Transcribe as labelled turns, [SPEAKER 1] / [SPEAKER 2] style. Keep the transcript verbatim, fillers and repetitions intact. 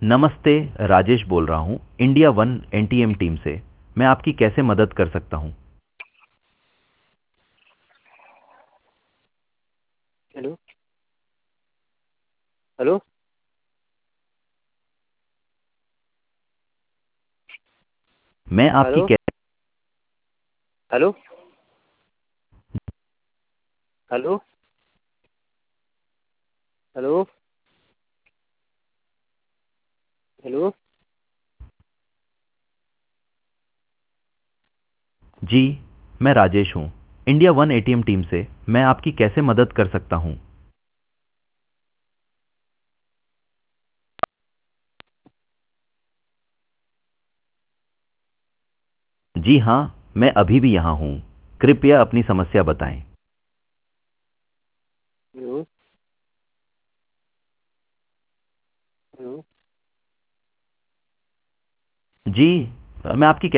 [SPEAKER 1] नमस्ते। राजेश बोल रहा हूँ इंडिया वन एनटीएम टीम से। मैं आपकी कैसे मदद कर सकता हूँ?
[SPEAKER 2] हेलो। हेलो।
[SPEAKER 1] मैं आपकी
[SPEAKER 2] हेलो।
[SPEAKER 1] कै...
[SPEAKER 2] हेलो। हेलो। हेलो। हेलो।
[SPEAKER 1] जी, मैं राजेश हूँ इंडिया वन एटीएम टीम से। मैं आपकी कैसे मदद कर सकता हूँ? जी हाँ, मैं अभी भी यहाँ हूँ। कृपया अपनी समस्या बताएं।
[SPEAKER 2] हेलो। हेलो।
[SPEAKER 1] जी, मैं आपकी